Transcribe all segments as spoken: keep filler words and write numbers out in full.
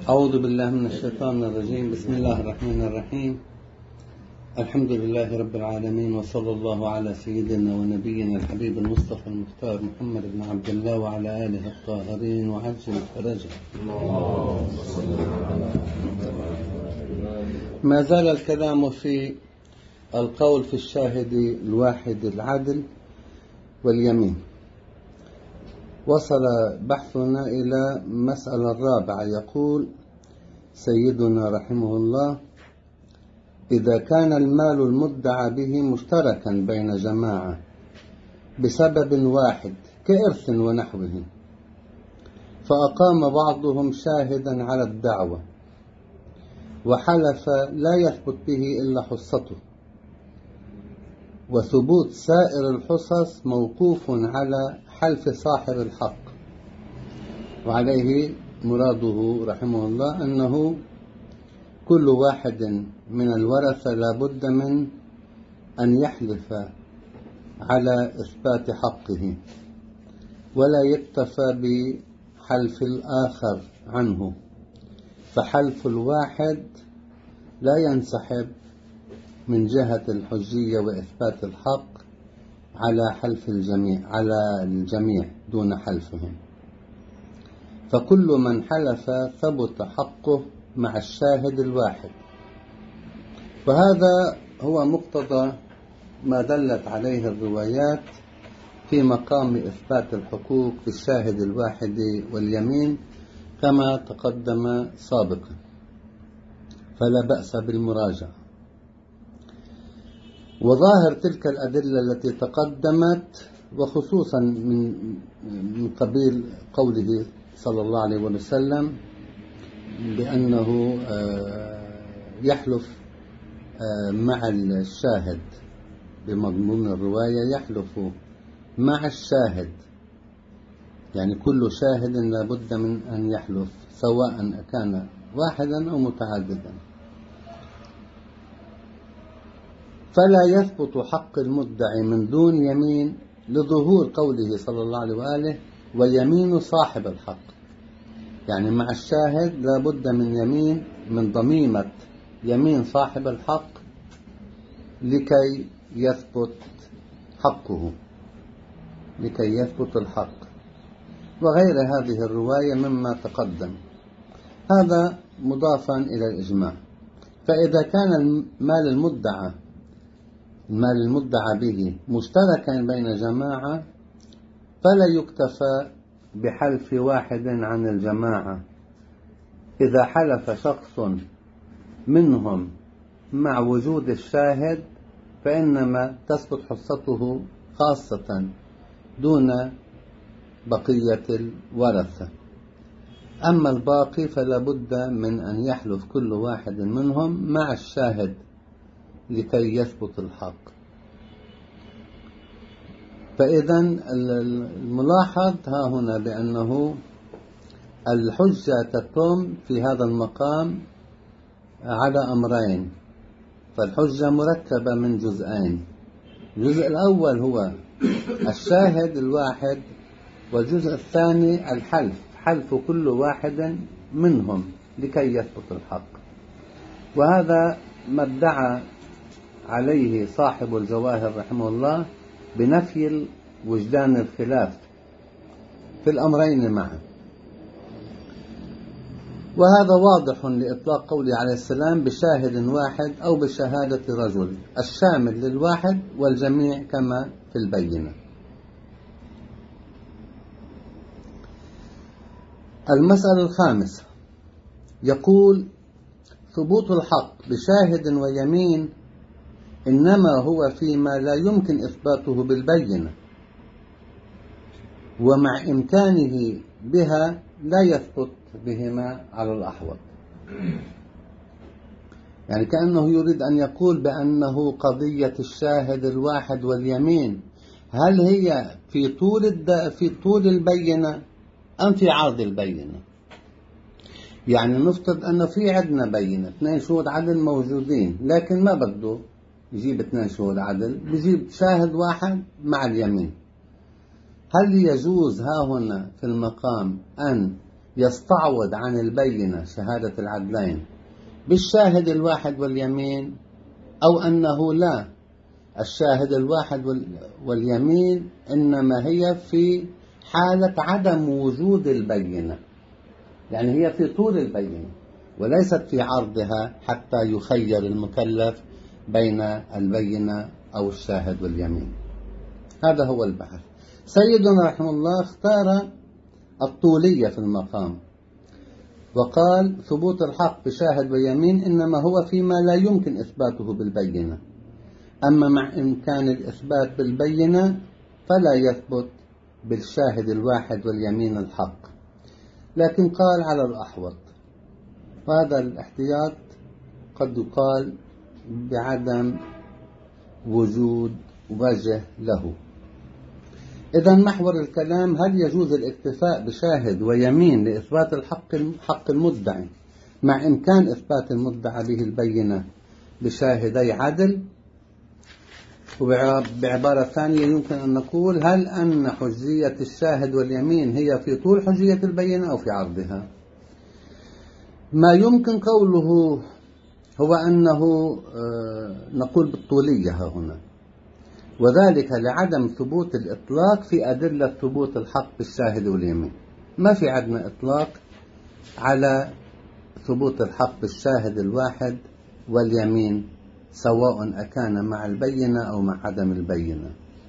أعوذ بالله من الشيطان الرجيم. بسم الله الرحمن الرحيم. الحمد لله رب العالمين، وصلى الله على سيدنا ونبينا الحبيب المصطفى المختار محمد بن عبد الله وعلى آله الطاهرين وعجل فرجه. ما زال الكلام في القول في الشاهد الواحد العدل واليمين. وصل بحثنا إلى مسألة الرابعة. يقول سيدنا رحمه الله: إذا كان المال المدعى به مشتركا بين جماعة بسبب واحد كإرث ونحوه، فأقام بعضهم شاهدا على الدعوة وحلف لا يثبت به إلا حصته، وثبوت سائر الحصص موقوف على حلف صاحب الحق. وعليه مراده رحمه الله أنه كل واحد من الورثة لا بد من أن يحلف على إثبات حقه، ولا يكتفى بحلف الآخر عنه، فحلف الواحد لا ينسحب من جهة الحجية وإثبات الحق على حلف الجميع على الجميع دون حلفهم، فكل من حلف ثبت حقه مع الشاهد الواحد. وهذا هو مقتضى ما دلت عليه الروايات في مقام إثبات الحقوق في الشاهد الواحد واليمين كما تقدم سابقا، فلا بأس بالمراجعة. وظاهر تلك الأدلة التي تقدمت، وخصوصا من من قبيل قوله صلى الله عليه وسلم بأنه يحلف مع الشاهد، بمضمون الرواية يحلف مع الشاهد، يعني كل شاهد لا بد من أن يحلف سواء كان واحدا أو متعددا. فلا يثبت حق المدعي من دون يمين لظهور قوله صلى الله عليه وآله: ويمين صاحب الحق، يعني مع الشاهد لا بد من يمين، من ضميمة يمين صاحب الحق لكي يثبت حقه، لكي يثبت الحق، وغير هذه الرواية مما تقدم. هذا مضافا إلى الإجماع. فإذا كان المال المدعى المال المدعى به مشتركا بين جماعة، فلا يكتفى بحلف واحد عن الجماعة. إذا حلف شخص منهم مع وجود الشاهد فإنما تثبت حصته خاصة دون بقية الورثة. أما الباقي فلا بد من أن يحلف كل واحد منهم مع الشاهد لكي يثبت الحق. فإذا الملاحظ ها هنا بأنه الحجة تتم في هذا المقام على أمرين، فالحجة مركبة من جزئين. الجزء الأول هو الشاهد الواحد، والجزء الثاني الحلف، حلف كل واحد منهم لكي يثبت الحق. وهذا ما ادعى عليه صاحب الجواهر رحمه الله بنفي وجدان الخلاف في الأمرين معا. وهذا واضح لإطلاق قوله عليه السلام: بشاهد واحد أو بشهادة رجل، الشامل للواحد والجميع كما في البينة. المسألة الخامسة يقول: ثبوت الحق بشاهد ويمين إنما هو فيما لا يمكن إثباته بالبينة، ومع إمكانه بها لا يثبت بهما على الأحوط. يعني كأنه يريد أن يقول بأنه قضية الشاهد الواحد واليمين هل هي في طول الد... في طول البينة أم في عرض البينة؟ يعني نفترض أنه في عندنا بينة، اثنين شهود عدل موجودين، لكن ما بده يجيب اثنين شهود عدل، بيجيب شاهد واحد مع اليمين. هل يجوز ها هنا في المقام أن يستعوض عن البينة شهادة العدلين بالشاهد الواحد واليمين، أو أنه لا، الشاهد الواحد واليمين إنما هي في حالة عدم وجود البينة، يعني هي في طول البينة وليست في عرضها حتى يخير المكلف بين البينة أو الشاهد واليمين. هذا هو البحث. سيدنا رحمه الله اختار الطولية في المقام، وقال ثبوت الحق بشاهد ويمين إنما هو فيما لا يمكن إثباته بالبينة، أما مع إمكان الإثبات بالبينة فلا يثبت بالشاهد الواحد واليمين الحق، لكن قال على الأحوط، وهذا الاحتياط قد يقال بعدم وجود وجه له. إذا محور الكلام: هل يجوز الاكتفاء بشاهد ويمين لإثبات الحق حق المدعي مع إمكان إثبات المدعى به البينة بشاهدي عدل؟ وبعبارة ثانية يمكن أن نقول: هل أن حجية الشاهد واليمين هي في طول حجية البينة أو في عرضها؟ ما يمكن قوله هو أنه نقول بالطولية هنا، وذلك لعدم ثبوت الإطلاق في أدلة ثبوت الحق بالشاهد واليمين. ما في عندنا إطلاق على ثبوت الحق بالشاهد الواحد واليمين، سواء أكان مع البينة أو مع عدم البينة،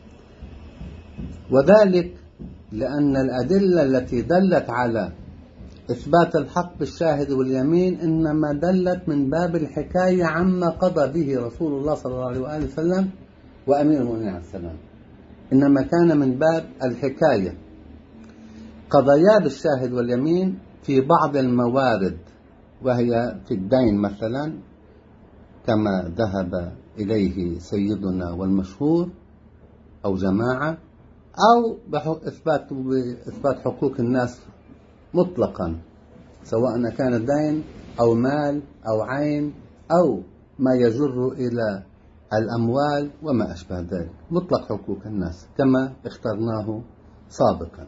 وذلك لأن الأدلة التي دلت على إثبات الحق بالشاهد واليمين إنما دلت من باب الحكاية عما قضى به رسول الله صلى الله عليه وآله وسلم وأمير المؤمنين عليه السلام، إنما كان من باب الحكاية. قضايا بالشاهد واليمين في بعض الموارد، وهي في الدين مثلا كما ذهب إليه سيدنا والمشهور أو جماعة، أو بإثبات بإثبات حقوق الناس مطلقا، سواء كان دين أو مال أو عين أو ما يجر إلى الأموال وما أشبه ذلك، مطلق حقوق الناس كما اخترناه سابقا.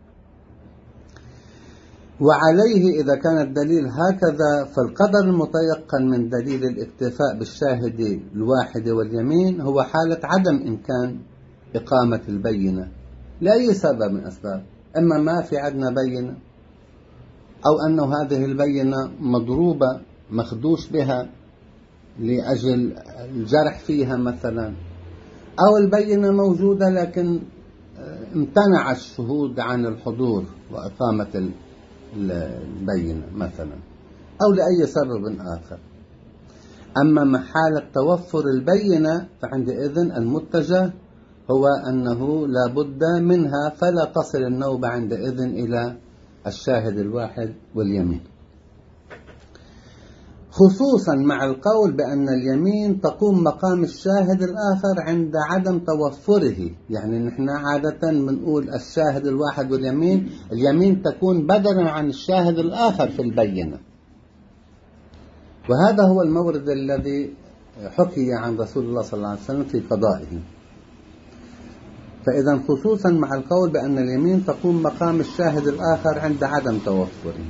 وعليه إذا كان الدليل هكذا فالقدر المتيقن من دليل الاكتفاء بالشاهد الواحد واليمين هو حالة عدم إمكان إقامة البينة لأي سبب من أسباب، إما ما في عندنا بينة، أو أن هذه البينة مضروبة مخدوش بها لأجل الجرح فيها مثلا، أو البينة موجودة لكن امتنع الشهود عن الحضور وإقامة البينة مثلا، أو لأي سبب آخر. أما محالة توفر البينة فعندئذ المتجه هو أنه لا بد منها، فلا تصل النوبة عندئذ إلى الشاهد الواحد واليمين، خصوصا مع القول بأن اليمين تقوم مقام الشاهد الآخر عند عدم توفره. يعني نحن عادة بنقول الشاهد الواحد واليمين، اليمين تكون بدلا عن الشاهد الآخر في البينة، وهذا هو المورد الذي حكي عن رسول الله صلى الله عليه وسلم في قضائه. فإذا خصوصا مع القول بأن اليمين تقوم مقام الشاهد الآخر عند عدم توفره،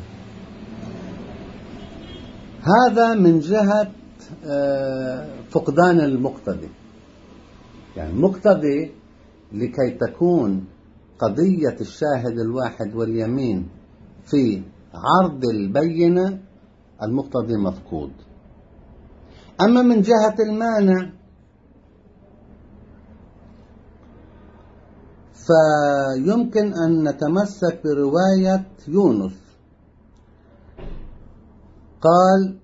هذا من جهة فقدان المقتضي. يعني المقتضي لكي تكون قضية الشاهد الواحد واليمين في عرض البينة المقتضي مفقود. أما من جهة المانع فيمكن أن نتمسك برواية يونس، قال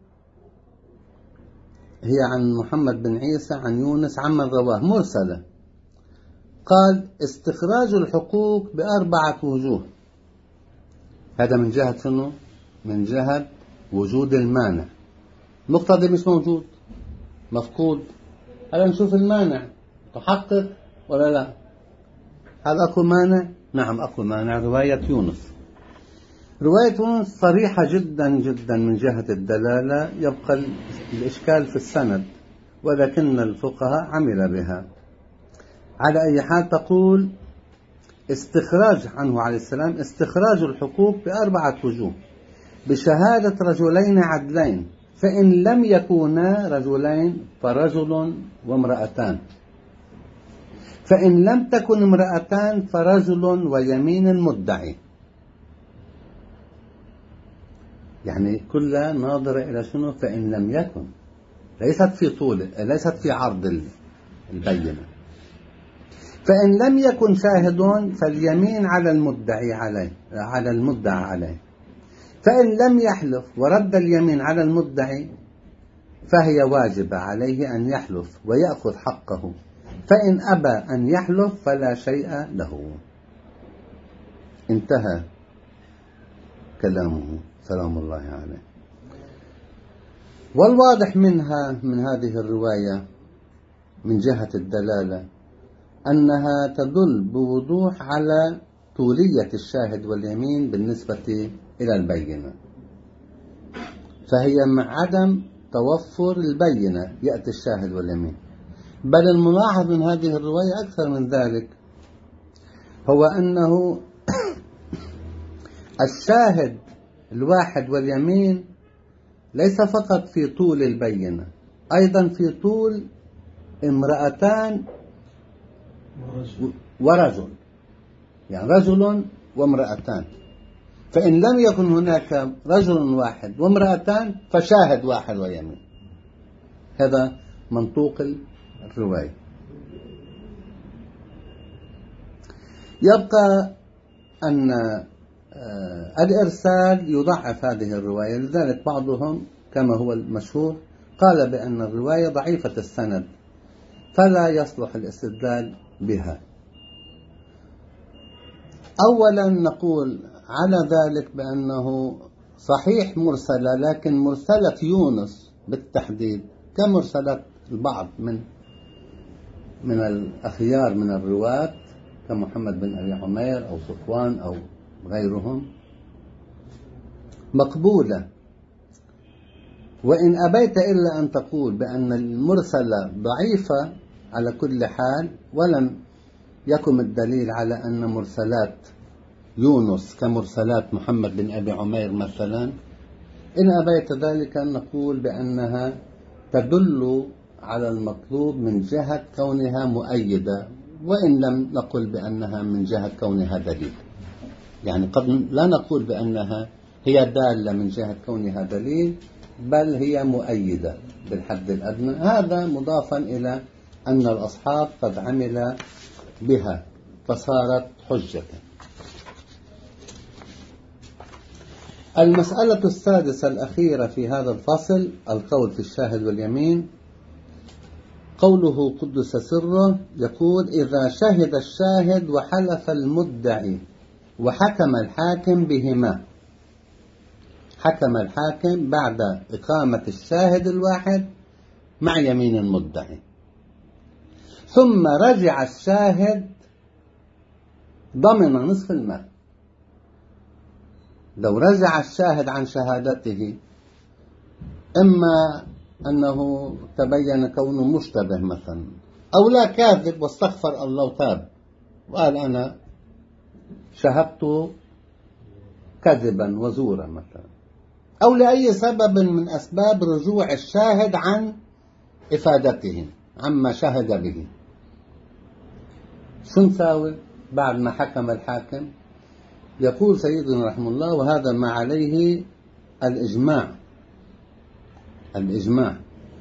هي عن محمد بن عيسى عن يونس عمن رواه مرسلة، قال استخراج الحقوق بأربعة وجوه. هذا من جهة شنو؟ من جهة وجود المانع. مقتضي مش موجود، مفقود. هلا نشوف المانع تحقق ولا لا. هل أكو مانع؟ نعم أكو مانع، رواية يونس. رواية يونس صريحة جدا جدا من جهة الدلالة، يبقى الإشكال في السند، ولكن الفقهاء عمل بها. على أي حال تقول استخراج عنه عليه السلام استخراج الحقوق بأربعة وجوه: بشهادة رجلين عدلين، فإن لم يكونا رجلين فرجل وامرأتان، فإن لم تكن امرأتان فرجل ويمين مدعي. يعني كلها ناظرة إلى شنو؟ فإن لم يكن، ليست في طول، ليست في عرض البينة. فإن لم يكن شاهد فاليمين على المدعي عليه على المدعى عليه، فإن لم يحلف ورد اليمين على المدعي فهي واجبة عليه أن يحلف ويأخذ حقه، فإن أبى أن يحلف فلا شيء له. انتهى كلامه سلام الله عليه. والواضح منها من هذه الرواية من جهة الدلالة أنها تدل بوضوح على طولية الشاهد واليمين بالنسبة إلى البينة، فهي مع عدم توفر البينة يأتي الشاهد واليمين. بل الملاحظ من هذه الرواية أكثر من ذلك، هو أنه الشاهد الواحد واليمين ليس فقط في طول البينة، أيضا في طول امرأتان ورجل، يعني رجل وامرأتان. فإن لم يكن هناك رجل واحد وامرأتان فشاهد واحد ويمين. هذا منطوق الرواية. يبقى أن الإرسال يضعف هذه الرواية، لذلك بعضهم كما هو المشهور قال بأن الرواية ضعيفة السند فلا يصلح الاستدلال بها. أولا نقول على ذلك بأنه صحيح مرسلة، لكن مرسلة يونس بالتحديد كمرسلة البعض من من الأخيار من الرواة كمحمد بن أبي عمير أو صفوان أو غيرهم مقبولة. وإن أبيت إلا أن تقول بأن المرسلة ضعيفة على كل حال، ولم يكن الدليل على أن مرسلات يونس كمرسلات محمد بن أبي عمير مثلا، إن أبيت ذلك نقول بأنها تدل على المطلوب من جهة كونها مؤيدة، وإن لم نقل بأنها من جهة كونها دليل. يعني قد لا نقول بأنها هي دالة من جهة كونها دليل، بل هي مؤيدة بالحد الأدنى. هذا مضافا إلى أن الأصحاب قد عمل بها فصارت حجة. المسألة السادسة الأخيرة في هذا الفصل القول في الشاهد واليمين. قوله قدس سره يقول: إذا شهد الشاهد وحلف المدعي وحكم الحاكم بهما. حكم الحاكم بعد إقامة الشاهد الواحد مع يمين المدعي، ثم رجع الشاهد ضمن نصف المال. لو رجع الشاهد عن شهادته، إما أنه تبين كونه مشتبه مثلا، أو لا كاذب واستغفر الله تاب وقال أنا شهدت كذبا وزورا مثلا، أو لأي سبب من أسباب رجوع الشاهد عن إفادته عما شهد به، شو نساوي بعد ما حكم الحاكم؟ يقول سيدنا رحمه الله، وهذا ما عليه الإجماع الإجماع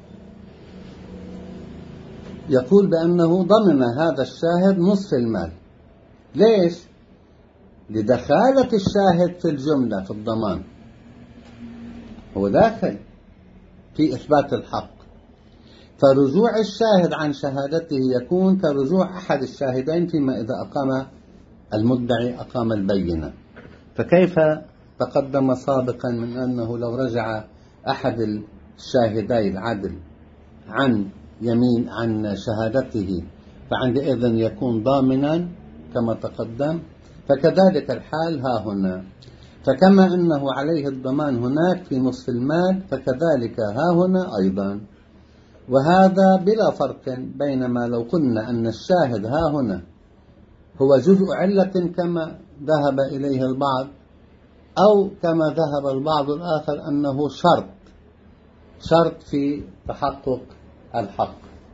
يقول بأنه ضمن هذا الشاهد نصف المال. ليش؟ لدخالة الشاهد في الجملة في الضمان، هو داخل في إثبات الحق، فرجوع الشاهد عن شهادته يكون كرجوع أحد الشاهدين فيما إذا أقام المدعي أقام البينة. فكيف تقدم سابقا من أنه لو رجع أحد الشاهدين العدل عن يمين عن شهادته فعندئذ يكون ضامنا كما تقدم، فكذلك الحال ها هنا. فكما أنه عليه الضمان هناك في نصف المال، فكذلك ها هنا أيضا. وهذا بلا فرق بينما لو قلنا أن الشاهد ها هنا هو جزء علة كما ذهب إليه البعض، أو كما ذهب البعض الآخر أنه شرط شرط في تحقق الحق.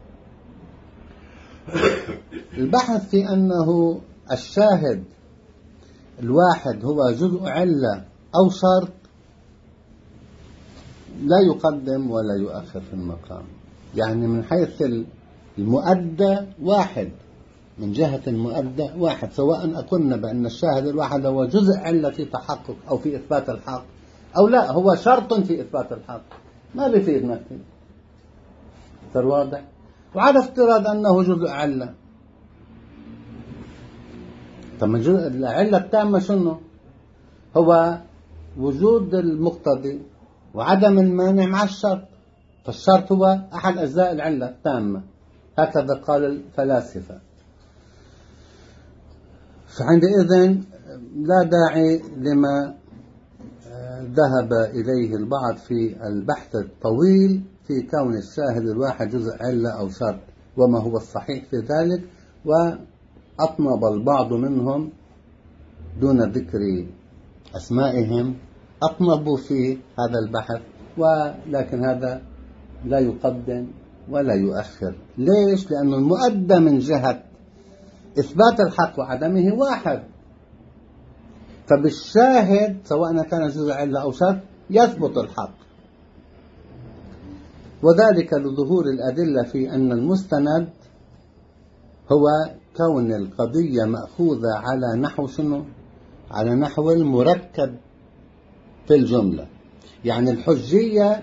البحث في أنه الشاهد الواحد هو جزء علة أو شرط لا يقدم ولا يؤخر في المقام. يعني من حيث المؤدى واحد، من جهة المؤدى واحد، سواء أكن بأن الشاهد الواحد هو جزء علة في تحقق أو في إثبات الحق، أو لا هو شرط في إثبات الحق، ما بيفيد نفسه. صار واضح؟ وعلى افتراض أنه جزء علة، طب العلة التامة شنو؟ هو وجود المقتضي وعدم المانع مع الشرط، فالشرط هو أحد أجزاء العلة التامة، هكذا قال الفلاسفة. فعندئذ لا داعي لما ذهب إليه البعض في البحث الطويل في كون الشاهد الواحد جزء علة أو شرط وما هو الصحيح في ذلك، وأطنب البعض منهم دون ذكر أسمائهم أطنبوا في هذا البحث، ولكن هذا لا يقدم ولا يؤخر. ليش؟ لأنه المؤدى من جهة إثبات الحق وعدمه واحد، فبالشاهد سواء كان جزء علة أو شرط يثبت الحق، وذلك لظهور الأدلة في أن المستند هو كون القضية مأخوذة على نحو شنو؟ على نحو المركب في الجملة. يعني الحجية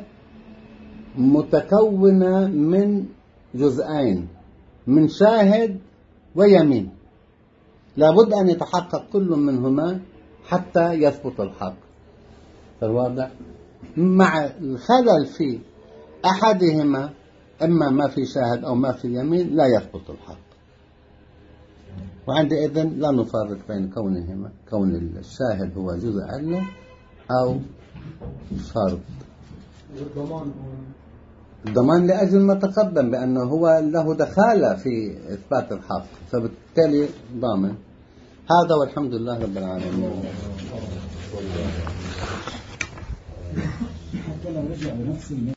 متكونة من جزئين، من شاهد ويمين، لابد أن يتحقق كل منهما حتى يثبت الحق. فالواضح مع الخلل في أحدهما، إما ما في شاهد أو ما في يمين، لا يثبت الحق. وعندئذ لا نفرق بين كونهما، كون الشاهد هو جزء علة أو شرط. الضمان لأجل ما تقدم بأنه هو له دخالة في إثبات الحق، فبالتالي ضامن. هذا والحمد لله رب العالمين.